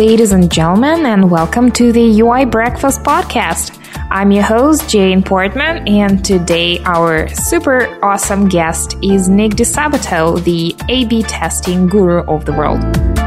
ladies and gentlemen, and welcome to the UI Breakfast Podcast. I'm your host, Jane Portman, and today our super awesome guest is Nick DeSabato, the A/B testing guru of the world.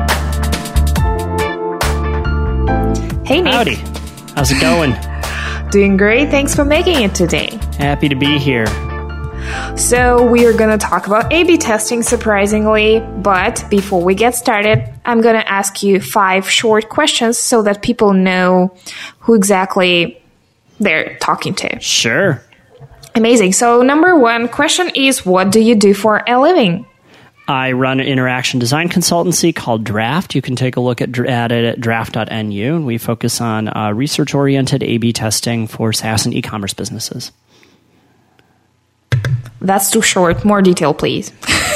Hey, Nick. Howdy. How's it going? Doing great. Thanks for making it today. Happy to be here. So we are going to talk about A/B testing, surprisingly, but before we get started, I'm going to ask you 5 short questions so that people know who exactly they're talking to. Sure. Amazing. So number 1 question is, what do you do for a living? I run an interaction design consultancy called Draft. You can take a look at it at draft.nu. We focus on research-oriented A/B testing for SaaS and e-commerce businesses. That's too short. More detail, please.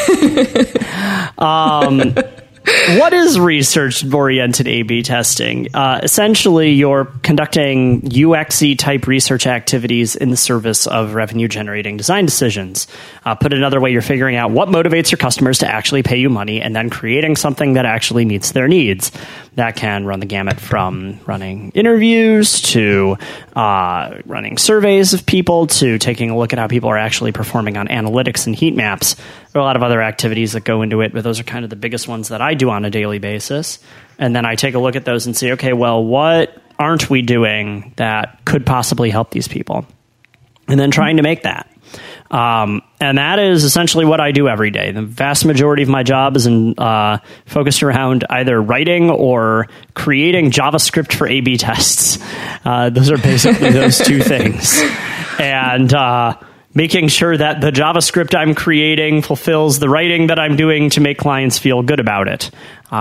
What is research-oriented A/B testing? Essentially, you're conducting UX-y type research activities in the service of revenue-generating design decisions. Put another way, you're figuring out what motivates your customers to actually pay you money and then creating something that actually meets their needs. That can run the gamut from running interviews to running surveys of people to taking a look at how people are actually performing on analytics and heat maps. There are a lot of other activities that go into it, but those are kind of the biggest ones that I do on a daily basis. And then I take a look at those and say, okay, well, what aren't we doing that could possibly help these people? And then trying to make that. And that is essentially what I do every day. The vast majority of my job is focused around either writing or creating JavaScript for A/B tests. Those are basically those two things. And making sure that the JavaScript I'm creating fulfills the writing that I'm doing to make clients feel good about it.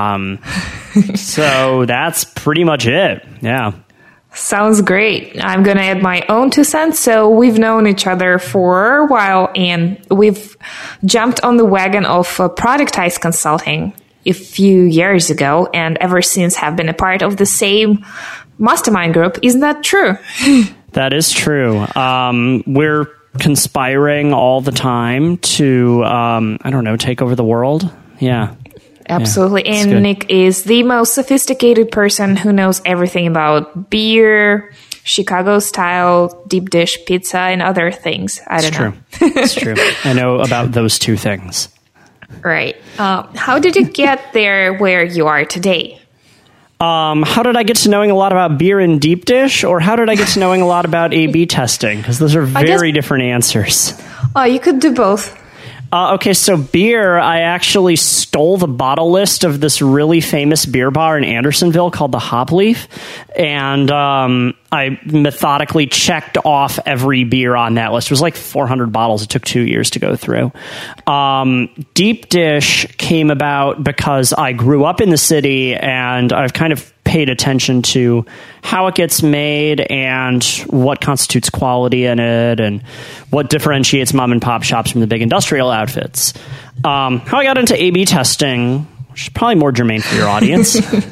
So that's pretty much it. Yeah. Sounds great. I'm going to add my own 2 cents. So we've known each other for a while, and we've jumped on the wagon of productized consulting a few years ago, and ever since have been a part of the same mastermind group. Isn't that true? That is true. We're conspiring all the time to, take over the world. Yeah. Absolutely. Yeah, and Nick is the most sophisticated person who knows everything about beer, Chicago-style deep dish pizza, and other things. I don't know. It's true. I know about those 2 things. Right. How did you get there where you are today? How did I get to knowing a lot about beer and deep dish, or how did I get to knowing a lot about A/B testing? Because those are very different answers. You could do both. Okay, so beer, I actually stole the bottle list of this really famous beer bar in Andersonville called the Hop Leaf, and I methodically checked off every beer on that list. It was like 400 bottles. It took 2 years to go through. Deep dish came about because I grew up in the city, and I've kind of paid attention to how it gets made and what constitutes quality in it and what differentiates mom and pop shops from the big industrial outfits. How I got into A/B testing, which is probably more germane for your audience.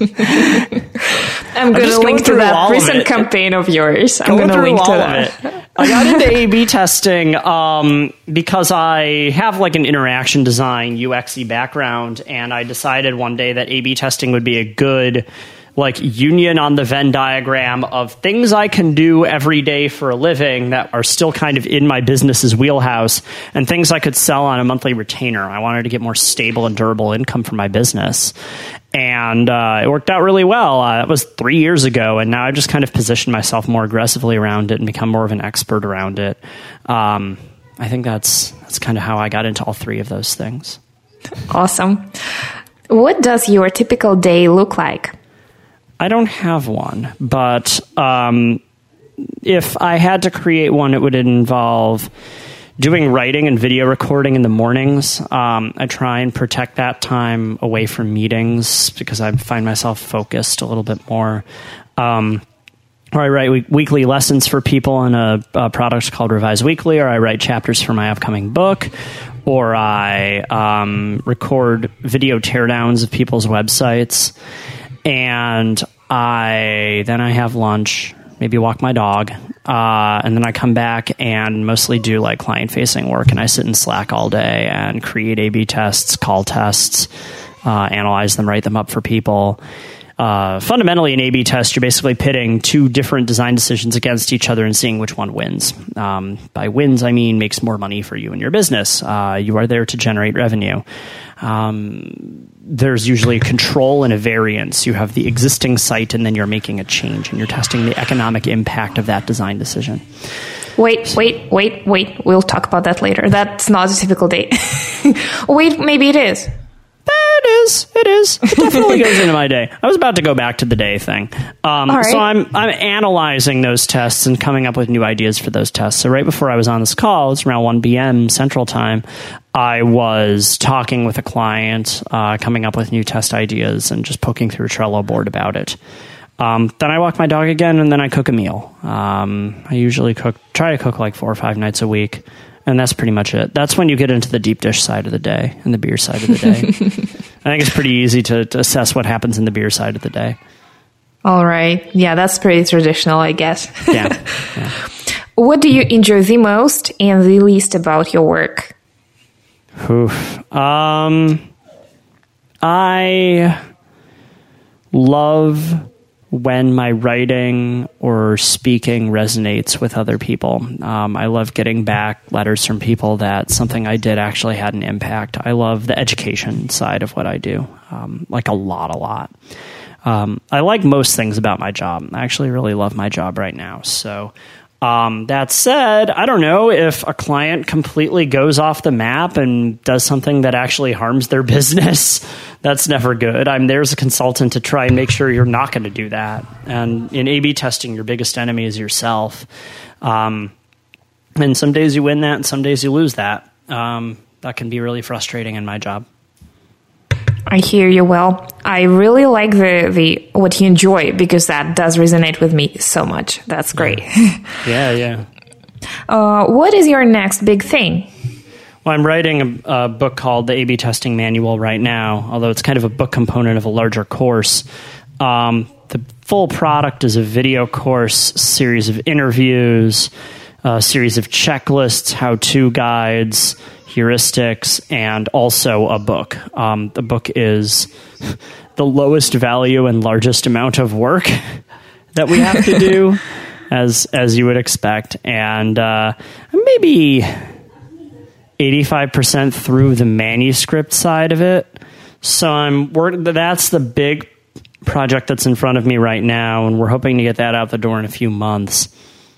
I'm going to link to that recent campaign of yours. I'm going to link to that. I got into A/B testing because I have like an interaction design UX-y background, and I decided one day that A/B testing would be a good union on the Venn diagram of things I can do every day for a living that are still kind of in my business's wheelhouse, and things I could sell on a monthly retainer. I wanted to get more stable and durable income for my business. And it worked out really well. That was 3 years ago, and now I've just kind of positioned myself more aggressively around it and become more of an expert around it. I think that's kind of how I got into all 3 of those things. Awesome. What does your typical day look like? I don't have one, but if I had to create one, it would involve doing writing and video recording in the mornings. I try and protect that time away from meetings because I find myself focused a little bit more. Or I write weekly lessons for people on a product called Revise Weekly, or I write chapters for my upcoming book, or I record video teardowns of people's websites. And I have lunch, maybe walk my dog, and then I come back and mostly do client-facing work. And I sit in Slack all day and create A/B tests, call tests, analyze them, write them up for people. Fundamentally, an A/B test, you're basically pitting two different design decisions against each other and seeing which one wins. By wins, I mean makes more money for you and your business. You are there to generate revenue. There's usually a control and a variance. You have the existing site, and then you're making a change, and you're testing the economic impact of that design decision. Wait. We'll talk about that later. That's not a typical day. Wait, maybe it is. It is. It definitely goes into my day. I was about to go back to the day thing. Right. So I'm analyzing those tests and coming up with new ideas for those tests. So right before I was on this call, it's around 1 p.m. Central Time, I was talking with a client, coming up with new test ideas and just poking through a Trello board about it. Then I walk my dog again, and then I cook a meal. I usually try to cook like 4 or 5 nights a week. And that's pretty much it. That's when you get into the deep dish side of the day and the beer side of the day. I think it's pretty easy to assess what happens in the beer side of the day. All right. Yeah, that's pretty traditional, I guess. Yeah. What do you enjoy the most and the least about your work? I love when my writing or speaking resonates with other people. I love getting back letters from people that something I did actually had an impact. I love the education side of what I do, like a lot. I like most things about my job. I actually really love my job right now. So that said, I don't know if a client completely goes off the map and does something that actually harms their business. That's never good. I'm there as a consultant to try and make sure you're not going to do that. And in A/B testing, your biggest enemy is yourself. And some days you win that, and some days you lose that. That can be really frustrating in my job. I hear you well. I really like the what you enjoy, because that does resonate with me so much. That's great. Yeah. What is your next big thing? Well, I'm writing a book called The A/B Testing Manual right now, although it's kind of a book component of a larger course. The full product is a video course, series of interviews, a series of checklists, how-to guides, heuristics, and also a book. The book is the lowest value and largest amount of work that we have to do, as you would expect. And maybe 85% through the manuscript side of it. So that's the big project that's in front of me right now, and we're hoping to get that out the door in a few months.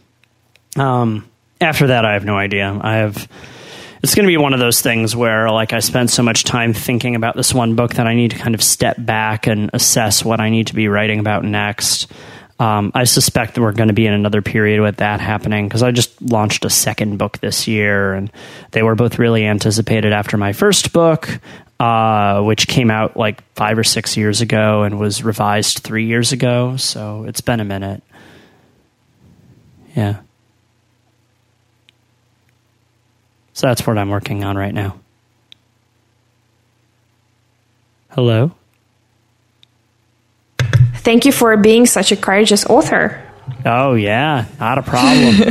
After that, I have no idea. It's going to be one of those things where, like, I spent so much time thinking about this one book that I need to kind of step back and assess what I need to be writing about next. I suspect that we're going to be in another period with that happening, because I just launched a second book this year, and they were both really anticipated after my first book, which came out like 5 or 6 years ago and was revised 3 years ago. So it's been a minute. Yeah. So that's what I'm working on right now. Hello? Thank you for being such a courageous author. Oh, yeah. Not a problem.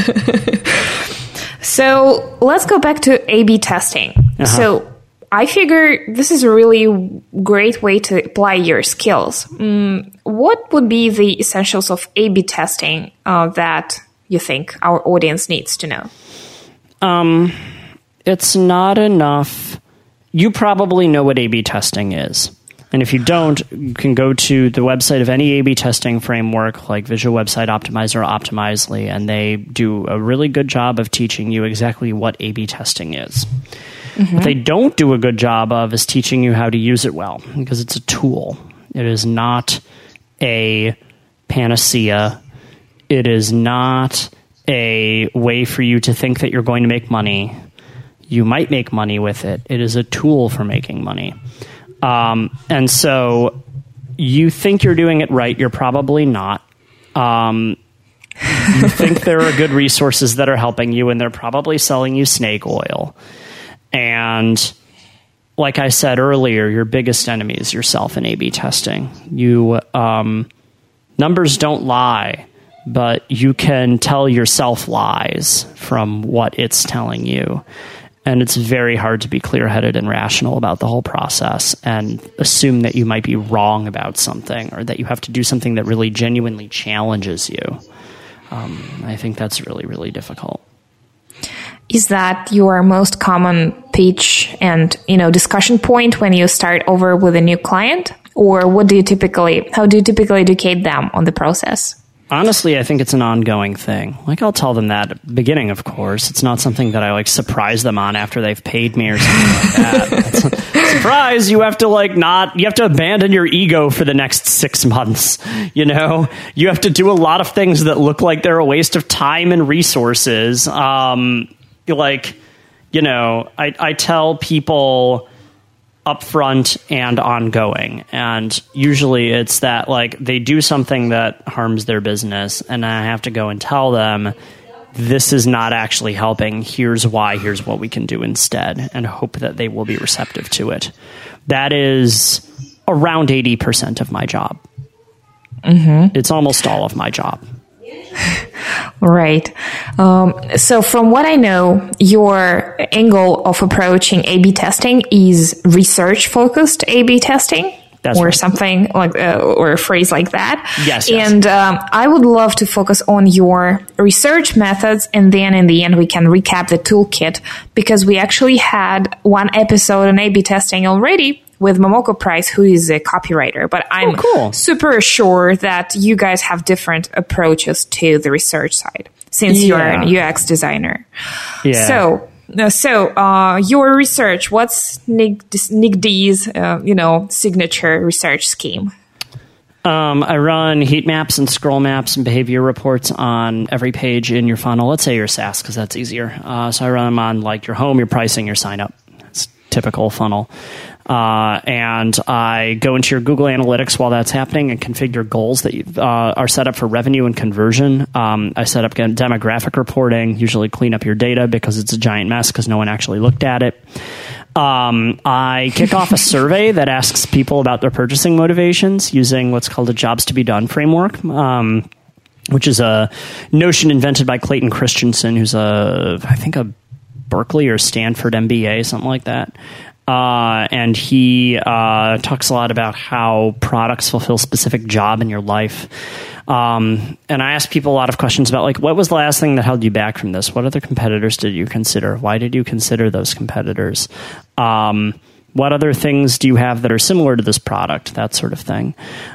So let's go back to A/B testing. Uh-huh. So I figure this is a really great way to apply your skills. What would be the essentials of A/B testing that you think our audience needs to know? It's not enough. You probably know what A/B testing is. And if you don't, you can go to the website of any A/B testing framework like Visual Website Optimizer or Optimizely, and they do a really good job of teaching you exactly what A/B testing is. Mm-hmm. What they don't do a good job of is teaching you how to use it well, because it's a tool. It is not a panacea. It is not a way for you to think that you're going to make money. You might make money with it. It is a tool for making money. And so you think you're doing it right. You're probably not. You think there are good resources that are helping you, and they're probably selling you snake oil. And like I said earlier, your biggest enemy is yourself in A/B testing. Numbers don't lie, but you can tell yourself lies from what it's telling you. And it's very hard to be clear-headed and rational about the whole process and assume that you might be wrong about something or that you have to do something that really genuinely challenges you. I think that's really, really difficult. Is that your most common pitch and, discussion point when you start over with a new client? Or how do you typically educate them on the process? Honestly, I think it's an ongoing thing. I'll tell them that at the beginning, of course. It's not something that I surprise them on after they've paid me or something like that. Surprise, you have to you have to abandon your ego for the next 6 months. You have to do a lot of things that look like they're a waste of time and resources. I tell people upfront and ongoing. And usually it's that they do something that harms their business and I have to go and tell them this is not actually helping. Here's why. Here's what we can do instead, and hope that they will be receptive to it. That is around 80% of my job. Mm-hmm. It's almost all of my job. Right. So from what I know, your angle of approaching A/B testing is research-focused A/B testing. That's or right. Something or a phrase like that. Yes. And I would love to focus on your research methods, and then in the end we can recap the toolkit, because we actually had one episode on A/B testing already with Momoko Price, who is a copywriter. But I'm super sure that you guys have different approaches to the research side, since you're an UX designer. Yeah. So your research, what's Nick D's, signature research scheme? I run heat maps and scroll maps and behavior reports on every page in your funnel. Let's say you're SaaS, because that's easier. So I run them on your home, your pricing, your sign up. It's typical funnel. And I go into your Google Analytics while that's happening and configure goals that are set up for revenue and conversion. I set up demographic reporting, usually clean up your data because it's a giant mess because no one actually looked at it. I kick off a survey that asks people about their purchasing motivations using what's called a jobs to be done framework, which is a notion invented by Clayton Christensen, who's I think a Berkeley or Stanford MBA, something like that. And he talks a lot about how products fulfill specific job in your life. And I ask people a lot of questions about what was the last thing that held you back from this? What other competitors did you consider? Why did you consider those competitors? What other things do you have that are similar to this product? That sort of thing.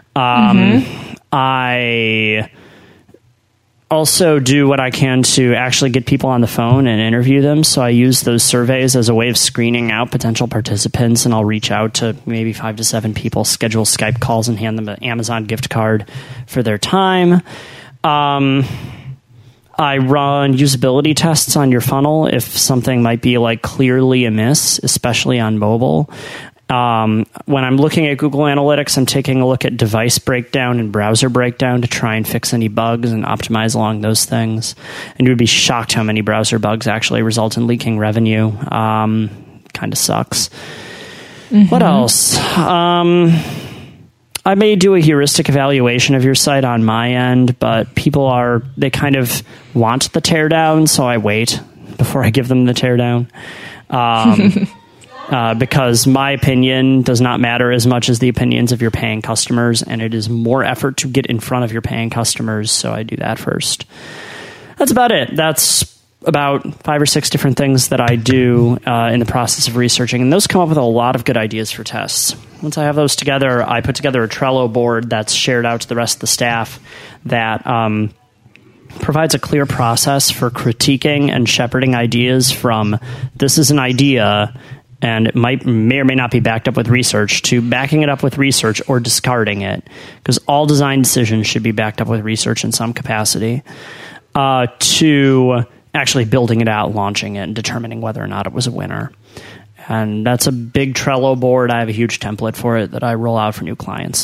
I also do what I can to actually get people on the phone and interview them. So I use those surveys as a way of screening out potential participants, and I'll reach out to maybe 5 to 7 people, schedule Skype calls, and hand them an Amazon gift card for their time. I run usability tests on your funnel if something might be clearly amiss, especially on mobile. When I'm looking at Google Analytics, I'm taking a look at device breakdown and browser breakdown to try and fix any bugs and optimize along those things. And you would be shocked how many browser bugs actually result in leaking revenue. Kind of sucks. Mm-hmm. What else? I may do a heuristic evaluation of your site on my end, but people they kind of want the teardown, so I wait before I give them the teardown. Because my opinion does not matter as much as the opinions of your paying customers, and it is more effort to get in front of your paying customers, so I do that first. That's about it. That's about 5 or 6 different things that I do in the process of researching, and those come up with a lot of good ideas for tests. Once I have those together, I put together a Trello board that's shared out to the rest of the staff that provides a clear process for critiquing and shepherding ideas from this is an idea and it may or may not be backed up with research, to backing it up with research or discarding it, because all design decisions should be backed up with research in some capacity, to actually building it out, launching it, and determining whether or not it was a winner. And that's a big Trello board. I have a huge template for it that I roll out for new clients.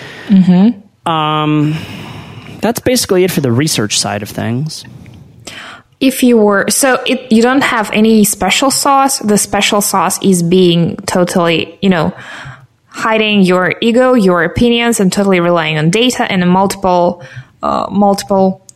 Mm-hmm. That's basically it for the research side of things. If you were, you don't have any special sauce. The special sauce is being totally, hiding your ego, your opinions, and totally relying on data and multiple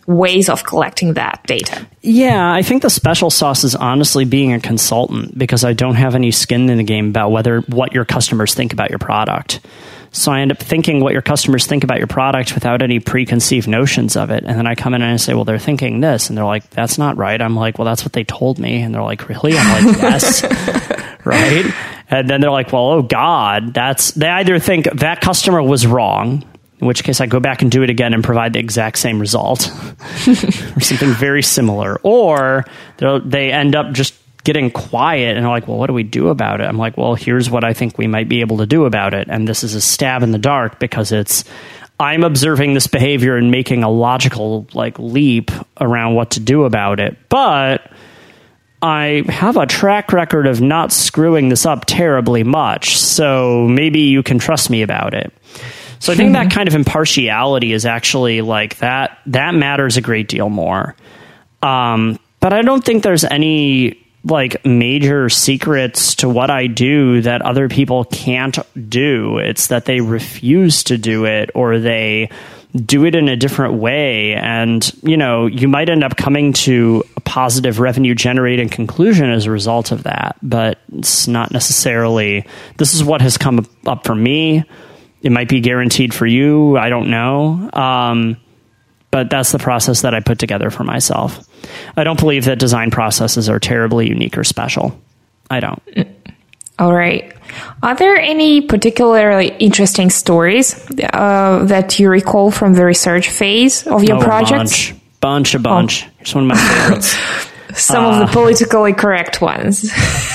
ways of collecting that data? Yeah, I think the special sauce is honestly being a consultant, because I don't have any skin in the game about what your customers think about your product. So I end up thinking what your customers think about your product without any preconceived notions of it. And then I come in and I say, well, they're thinking this. And they're like, that's not right. I'm like, well, that's what they told me. And they're like, really? I'm like, yes. Right? And then they're like, well, oh God, they either think that customer was wrong, in which case I go back and do it again and provide the exact same result or something very similar. Or they end up just getting quiet and are like, well, what do we do about it? I'm like, well, here's what I think we might be able to do about it. And this is a stab in the dark, because I'm observing this behavior and making a logical leap around what to do about it. But I have a track record of not screwing this up terribly much, so maybe you can trust me about it. So I think that kind of impartiality is actually that matters a great deal more. But I don't think there's any major secrets to what I do that other people can't do. It's that they refuse to do it, or they do it in a different way. And, you might end up coming to a positive revenue generating conclusion as a result of that. But it's not necessarily, this is what has come up for me. It might be guaranteed for you. I don't know. But that's the process that I put together for myself. I don't believe that design processes are terribly unique or special. I don't. All right. Are there any particularly interesting stories that you recall from the research phase of your projects? Bunch. It's one of my favorites. Some of the politically correct ones.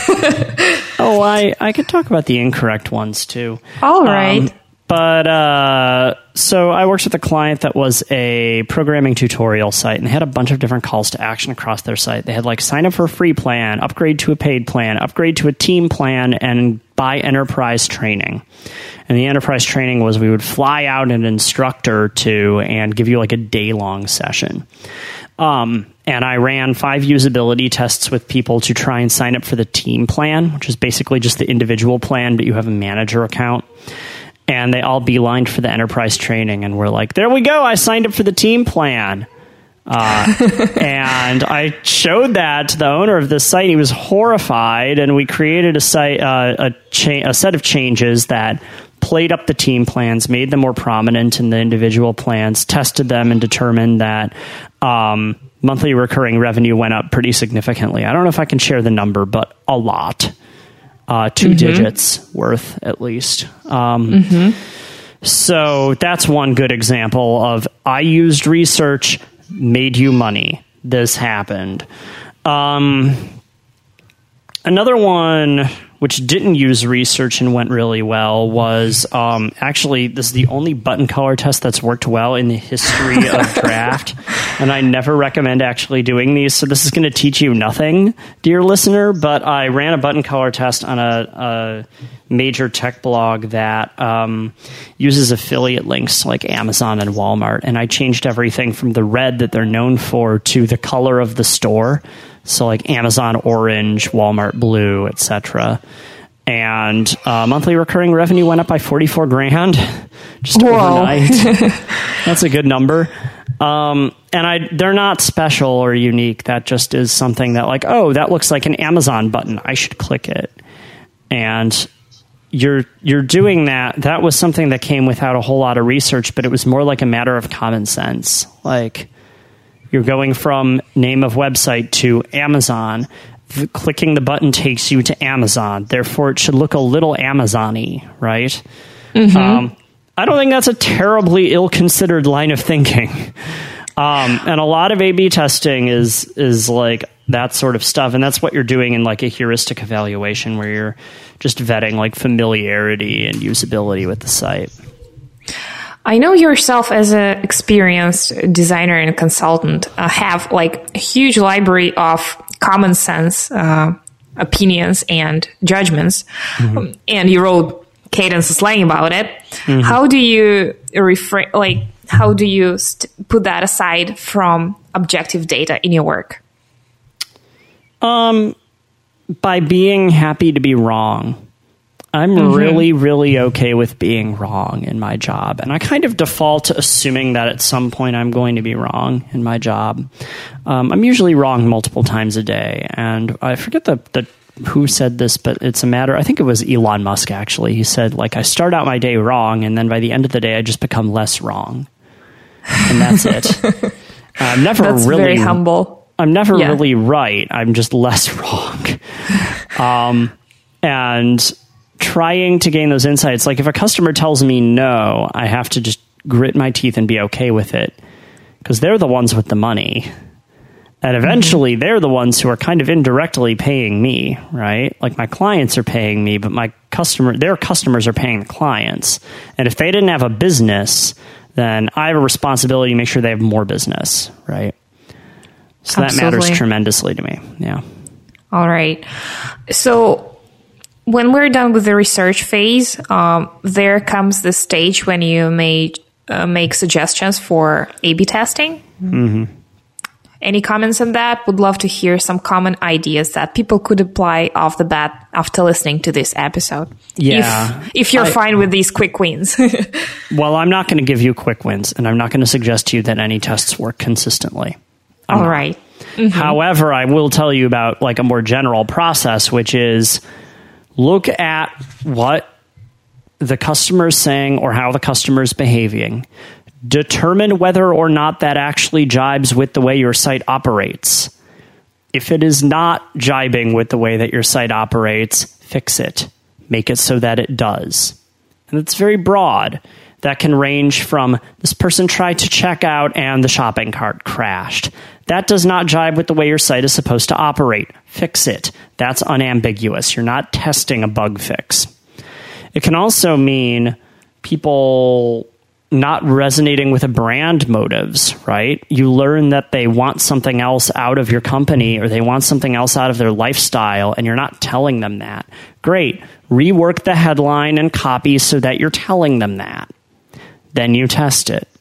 I could talk about the incorrect ones too. All right. So I worked with a client that was a programming tutorial site, and they had a bunch of different calls to action across their site. They had sign up for a free plan, upgrade to a paid plan, upgrade to a team plan, and buy enterprise training. And the enterprise training was we would fly out an instructor and give you a day-long session. And I ran 5 usability tests with people to try and sign up for the team plan, which is basically just the individual plan, but you have a manager account. And they all beelined for the enterprise training, and we're like, there we go, I signed up for the team plan. And I showed that to the owner of this site. He was horrified, and we created a set of changes that played up the team plans, made them more prominent in the individual plans, tested them, and determined that monthly recurring revenue went up pretty significantly. I don't know if I can share the number, but a lot. 2 digits worth, at least. So that's one good example of I used research, made you money. This happened. Another one which didn't use research and went really well was actually, this is the only button color test that's worked well in the history of Draft. And I never recommend actually doing these. So this is going to teach you nothing, dear listener. But I ran a button color test on a major tech blog that uses affiliate links like Amazon and Walmart. And I changed everything from the red that they're known for to the color of the store. So Amazon orange, Walmart blue, etc. And monthly recurring revenue went up by $44,000 just overnight. That's a good number. And they're not special or unique. That just is something that that looks like an Amazon button. I should click it. And you're doing that. That was something that came without a whole lot of research, but it was more like a matter of common sense. You're going from name of website to Amazon. Clicking the button takes you to Amazon. Therefore, it should look a little Amazon-y, right? I don't think that's a terribly ill-considered line of thinking. And a lot of A/B testing is that sort of stuff. And that's what you're doing in a heuristic evaluation, where you're just vetting familiarity and usability with the site. I know yourself as an experienced designer and consultant have a huge library of common sense opinions and judgments, and you wrote Cadence Slang about it. How do you how do you put that aside from objective data in your work? By being happy to be wrong. I'm really, really okay with being wrong in my job. And I kind of default to assuming that at some point I'm going to be wrong in my job. I'm usually wrong multiple times a day. And I forget who said this, but it's a matter, I think it was Elon Musk, actually. He said, like, I start out my day wrong, and then by the end of the day, I just become less wrong. And that's it. I'm never that's really very humble. I'm never really right. I'm just less wrong. And trying to gain those insights, like if a customer tells me no, I have to just grit my teeth and be okay with it, because they're the ones with the money. And eventually they're the ones who are kind of indirectly paying me, right? Like my clients are paying me, but their customers are paying the clients. And if they didn't have a business, then I have a responsibility to make sure they have more business, right? So that matters tremendously to me. Yeah. All right. So when we're done with the research phase, there comes the stage when you may make suggestions for A/B testing. Mm-hmm. Any comments on that? Would love to hear some common ideas that people could apply off the bat after listening to this episode. Yeah. If you're fine with these quick wins. Well, I'm not going to give you quick wins, and I'm not going to suggest to you that any tests work consistently. All right. Mm-hmm. However, I will tell you about like a more general process, which is look at what the customer is saying or how the customer is behaving. Determine whether or not that actually jibes with the way your site operates. If it is not jibing with the way that your site operates, fix it. Make it so that it does. And it's very broad. That can range from this person tried to check out and the shopping cart crashed. That does not jibe with the way your site is supposed to operate. Fix it. That's unambiguous. You're not testing a bug fix. It can also mean people not resonating with a brand motives, right? You learn that they want something else out of your company or they want something else out of their lifestyle, and you're not telling them that. Great. Rework the headline and copy so that you're telling them that. Then you test it.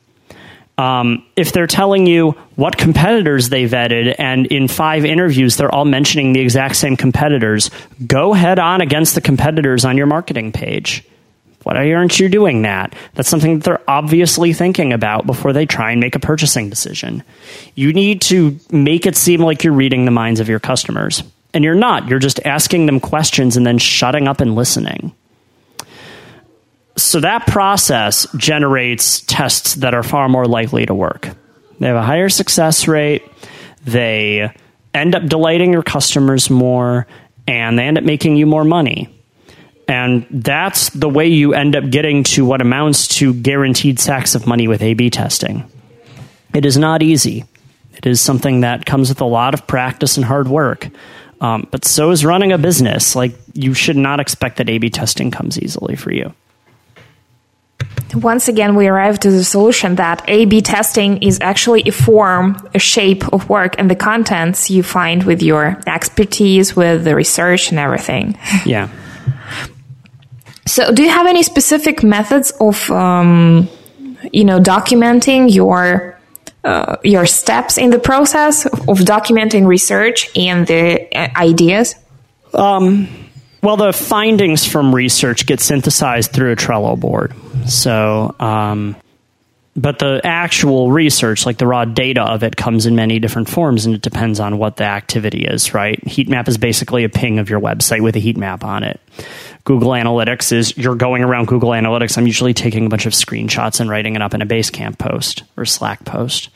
If they're telling you what competitors they vetted and in 5 interviews they're all mentioning the exact same competitors, go head on against the competitors on your marketing page. Why aren't you doing that? That's something that they're obviously thinking about before they try and make a purchasing decision. You need to make it seem like you're reading the minds of your customers. And you're not. You're just asking them questions and then shutting up and listening. So that process generates tests that are far more likely to work. They have a higher success rate, they end up delighting your customers more, and they end up making you more money. And that's the way you end up getting to what amounts to guaranteed sacks of money with A/B testing. It is not easy. It is something that comes with a lot of practice and hard work. But so is running a business. Like, you should not expect that A/B testing comes easily for you. Once again, we arrived to the solution that A/B testing is actually a form, a shape of work, and the contents you find with your expertise, with the research and everything. Yeah. So do you have any specific methods of, documenting your steps in the process of documenting research and the ideas? Well, the findings from research get synthesized through a Trello board. So, but the actual research, like the raw data of it, comes in many different forms, and it depends on what the activity is, right? Heat map is basically a ping of your website with a heat map on it. Google Analytics is you're going around Google Analytics. I'm usually taking a bunch of screenshots and writing it up in a Basecamp post or Slack post.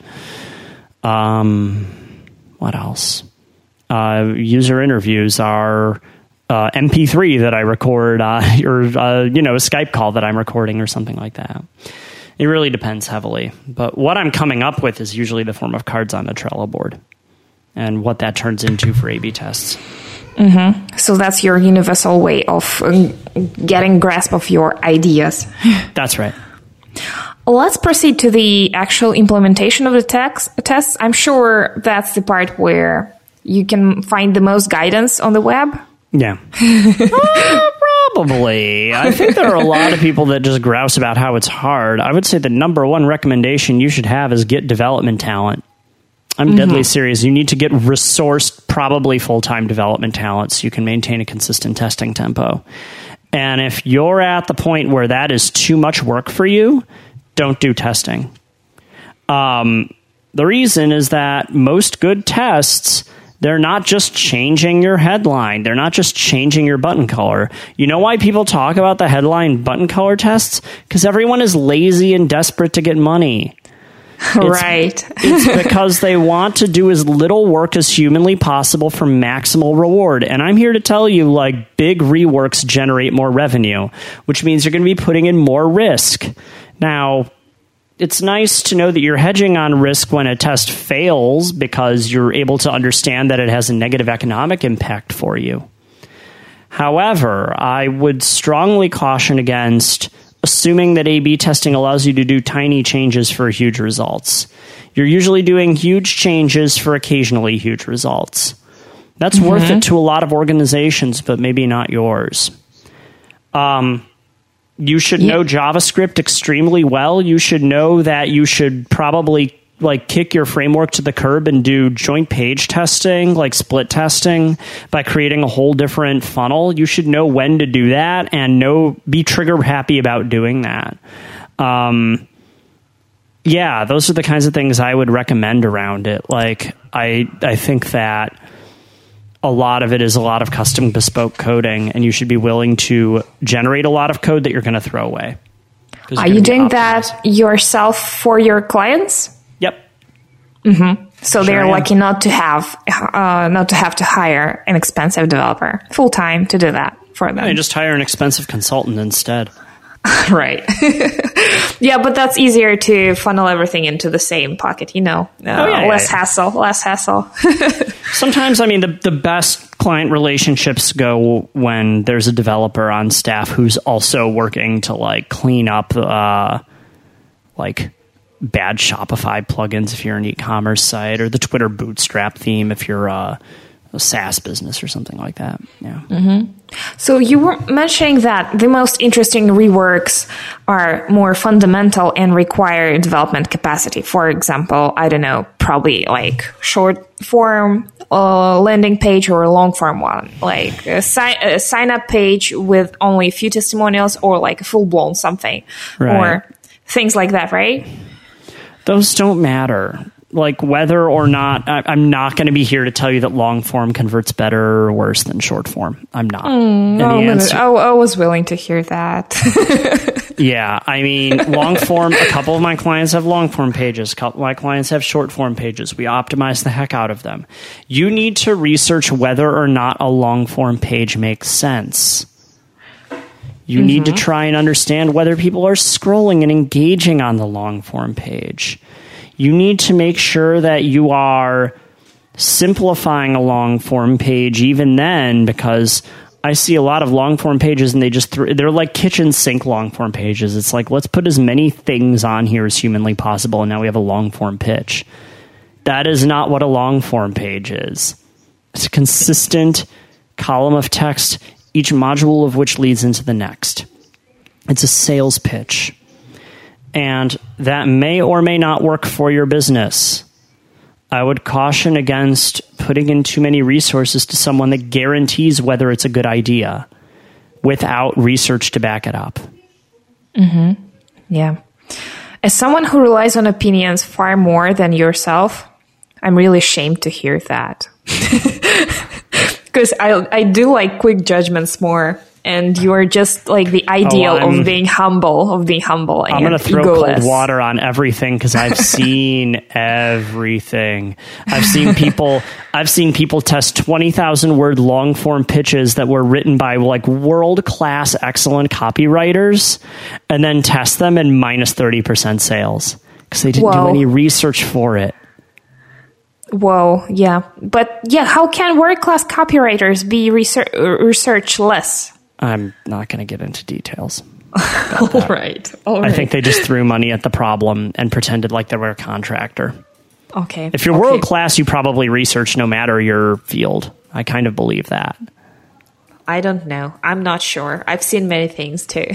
What else? User interviews are MP3 that I record, or a Skype call that I'm recording, or something like that. It really depends heavily. But what I'm coming up with is usually the form of cards on a Trello board, and what that turns into for A/B tests. Mm-hmm. So that's your universal way of getting grasp of your ideas. That's right. Let's proceed to the actual implementation of the tests. I'm sure that's the part where you can find the most guidance on the web. Yeah. Probably. I think there are a lot of people that just grouse about how it's hard. I would say the number one recommendation you should have is get development talent. I'm deadly serious. You need to get resourced, probably full-time development talent so you can maintain a consistent testing tempo. And if you're at the point where that is too much work for you, don't do testing. The reason is that most good tests, they're not just changing your headline. They're not just changing your button color. You know why people talk about the headline button color tests? Because everyone is lazy and desperate to get money. Right. It's because they want to do as little work as humanly possible for maximal reward. And I'm here to tell you, like, big reworks generate more revenue, which means you're going to be putting in more risk. Now, it's nice to know that you're hedging on risk when a test fails because you're able to understand that it has a negative economic impact for you. However, I would strongly caution against assuming that A/B testing allows you to do tiny changes for huge results. You're usually doing huge changes for occasionally huge results. That's worth it to a lot of organizations, but maybe not yours. You should know JavaScript extremely well. You should know that you should probably kick your framework to the curb and do joint page testing, like split testing, by creating a whole different funnel. You should know when to do that and be trigger happy about doing that. Yeah, those are the kinds of things I would recommend around it. Like, I think that a lot of it is a lot of custom bespoke coding, and you should be willing to generate a lot of code that you're going to throw away. Are you doing that yourself for your clients? Yep. Mm-hmm. So they're lucky not to have to hire an expensive developer full time to do that for them. You just hire an expensive consultant instead. Right. Yeah, but that's easier to funnel everything into the same pocket, less hassle. Sometimes, the best client relationships go when there's a developer on staff who's also working to clean up bad Shopify plugins if you're an e-commerce site, or the Twitter Bootstrap theme if you're a SaaS business or something like that. Yeah. Mm-hmm. So you were mentioning that the most interesting reworks are more fundamental and require development capacity. For example, I don't know, probably short form landing page or a long form one, like a sign up page with only a few testimonials, or a full blown something, right, or things like that, right? Those don't matter. Whether or not, I'm not going to be here to tell you that long form converts better or worse than short form. I'm not. I was willing to hear that. Yeah, long form, a couple of my clients have long form pages. A couple of my clients have short form pages. We optimize the heck out of them. You need to research whether or not a long form page makes sense. You need to try and understand whether people are scrolling and engaging on the long form page. You need to make sure that you are simplifying a long form page even then, because I see a lot of long form pages and they're like kitchen sink long form pages. It's like, let's put as many things on here as humanly possible, and now we have a long form pitch. That is not what a long form page is. It's a consistent column of text, each module of which leads into the next. It's a sales pitch. And that may or may not work for your business. I would caution against putting in too many resources to someone that guarantees whether it's a good idea without research to back it up. Mm-hmm. Yeah. As someone who relies on opinions far more than yourself, I'm really ashamed to hear that. Because I do like quick judgments more. And you're just the ideal of being humble, and I'm going to throw cold water on everything because I've seen everything. I've seen people test 20,000 word long form pitches that were written by world class excellent copywriters, and then test them and minus 30% sales because they didn't do any research for it. Whoa, yeah. But yeah, how can world class copywriters be research-less? I'm not going to get into details. All right. I think they just threw money at the problem and pretended like they were a contractor. Okay. If you're world class, you probably research no matter your field. I kind of believe that. I don't know. I'm not sure. I've seen many things too.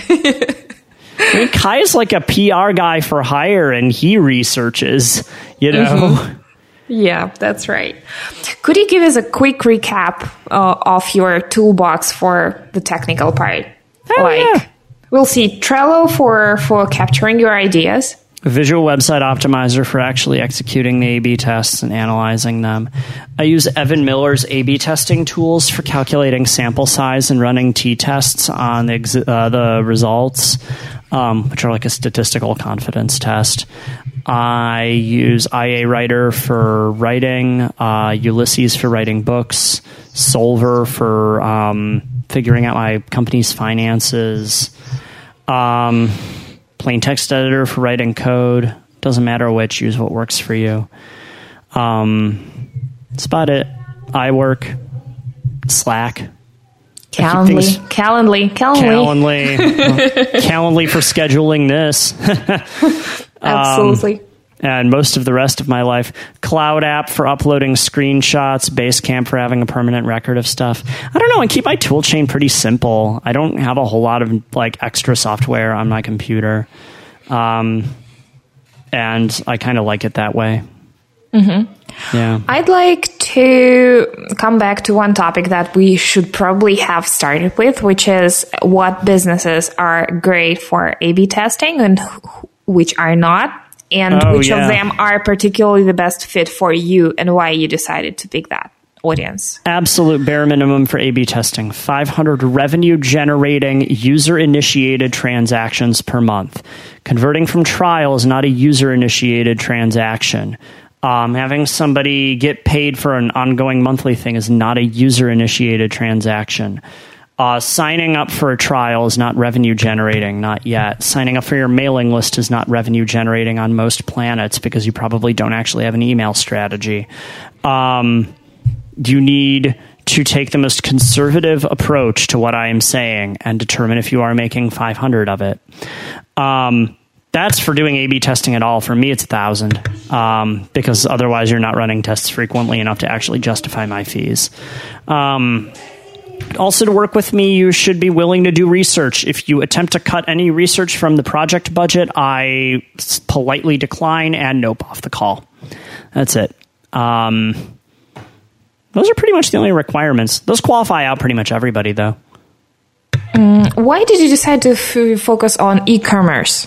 Kai's like a PR guy for hire, and he researches, Mm-hmm. Yeah, that's right. Could you give us a quick recap of your toolbox for the technical part? We'll see Trello for capturing your ideas. Visual Website Optimizer for actually executing the A/B tests and analyzing them. I use Evan Miller's A/B testing tools for calculating sample size and running t-tests on the results, which are like a statistical confidence test. I use IA Writer for writing, Ulysses for writing books, Solver for figuring out my company's finances, Plain Text Editor for writing code. Doesn't matter which, use what works for you. That's about it. iWork, Slack. Calendly. Calendly for scheduling this. Absolutely. And most of the rest of my life. Cloud App for uploading screenshots. Basecamp for having a permanent record of stuff. I don't know. I keep my tool chain pretty simple. I don't have a whole lot of extra software on my computer. And I kind of like it that way. Mm-hmm. Yeah. I'd like to come back to one topic that we should probably have started with, which is what businesses are great for A/B testing and which are not, and which of them are particularly the best fit for you and why you decided to pick that audience. Absolute bare minimum for A/B testing, 500 revenue-generating, user-initiated transactions per month. Converting from trial is not a user-initiated transaction. Having somebody get paid for an ongoing monthly thing is not a user-initiated transaction. Signing up for a trial is not revenue-generating, not yet. Signing up for your mailing list is not revenue-generating on most planets because you probably don't actually have an email strategy. You need to take the most conservative approach to what I am saying and determine if you are making 500 of it. That's for doing A/B testing at all. For me, it's 1,000 because otherwise you're not running tests frequently enough to actually justify my fees. Also, to work with me, you should be willing to do research. If you attempt to cut any research from the project budget, I politely decline and nope off the call. That's it. Those are pretty much the only requirements. Those qualify out pretty much everybody, though. Why did you decide to focus on e-commerce?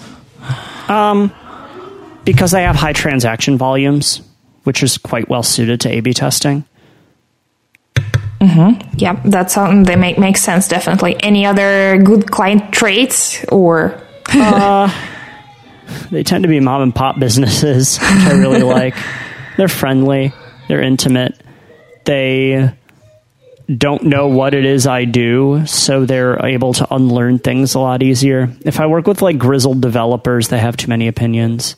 Because they have high transaction volumes, which is quite well suited to A/B testing. Mm-hmm. Yeah, that's something that makes sense, definitely. Any other good client traits or? They tend to be mom and pop businesses, which I really like. They're friendly. They're intimate. They don't know what it is I do, so they're able to unlearn things a lot easier. If I work with grizzled developers, they have too many opinions.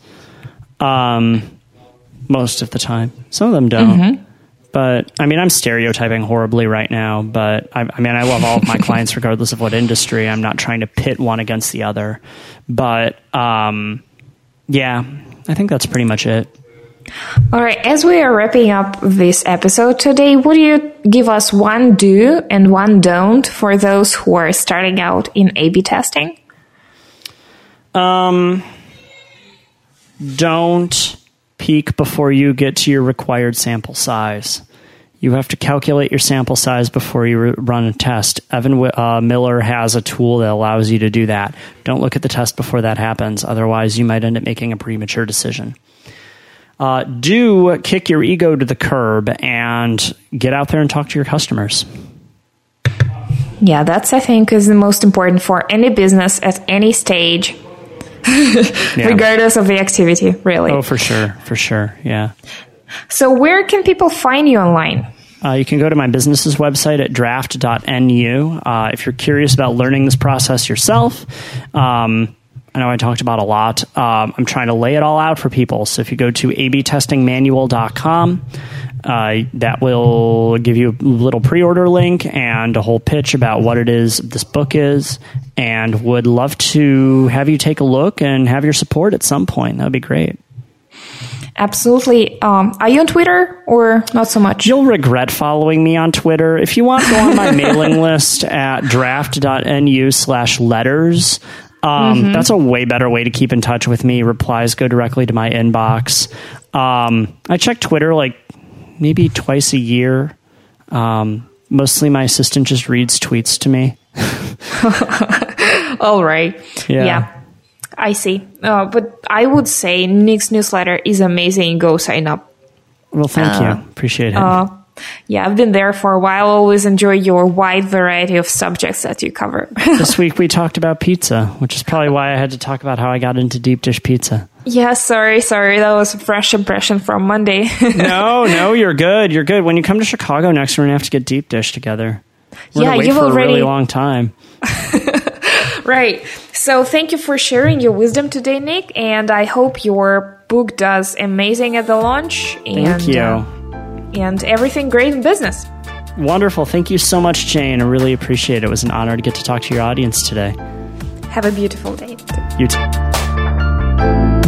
Most of the time. Some of them don't. Mm-hmm. But, I'm stereotyping horribly right now, but, I love all of my clients regardless of what industry. I'm not trying to pit one against the other. But, yeah, I think that's pretty much it. All right, as we are wrapping up this episode today, would you give us one do and one don't for those who are starting out in A/B testing? Don't peak before you get to your required sample size. You have to calculate your sample size before you run a test. Evan Miller has a tool that allows you to do that. Don't look at the test before that happens. Otherwise, you might end up making a premature decision. Do kick your ego to the curb and get out there and talk to your customers. Yeah, that's, I think, is the most important for any business at any stage, regardless of the activity, really. Oh, for sure, yeah. So where can people find you online? You can go to my business's website at draft.nu. If you're curious about learning this process yourself, I know I talked about a lot. I'm trying to lay it all out for people. So if you go to abtestingmanual.com, that will give you a little pre-order link and a whole pitch about what it is this book is, and would love to have you take a look and have your support at some point. That would be great. Absolutely. Are you on Twitter or not so much? You'll regret following me on Twitter. If you want, go on my mailing list at draft.nu/letters. That's a way better way to keep in touch with me. Replies go directly to my inbox. I check Twitter maybe twice a year. Mostly my assistant just reads tweets to me. All right. Yeah. I see. But I would say Nick's newsletter is amazing. Go sign up. Well, thank you. Appreciate it. Yeah, I've been there for a while. Always enjoy your wide variety of subjects that you cover. This week we talked about pizza, which is probably why I had to talk about how I got into deep dish pizza. Yeah, sorry. That was a fresh impression from Monday. No, you're good. You're good. When you come to Chicago next, we're going to have to get deep dish together. We're going to wait for a really long time. Right. So thank you for sharing your wisdom today, Nick. And I hope your book does amazing at the launch. Thank you. And everything great in business. Wonderful. Thank you so much, Jane. I really appreciate it. It was an honor to get to talk to your audience today. Have a beautiful day. You too.